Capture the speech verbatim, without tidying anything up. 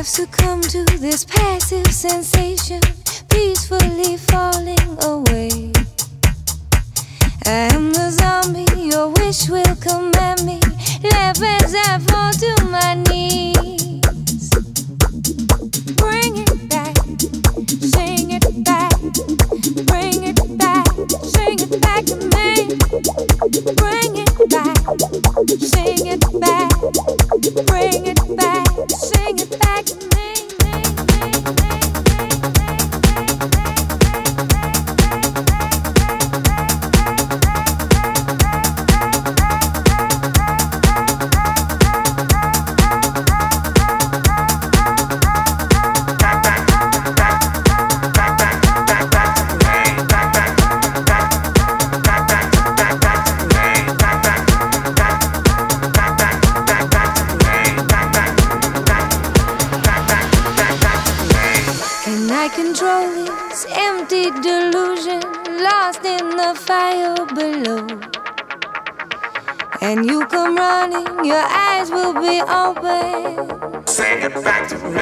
I've succumbed to this passive sensation, peacefully falling away. I am the zombie, your wish will command me. Laugh as I fall to my knees. Bring it back, sing it back. Bring it back, sing it back to me. Bring it back, sing it back. Bring it back, sing it back to me. Control this empty delusion, lost in the fire below. And you come running, your eyes will be open. Sing it back to me.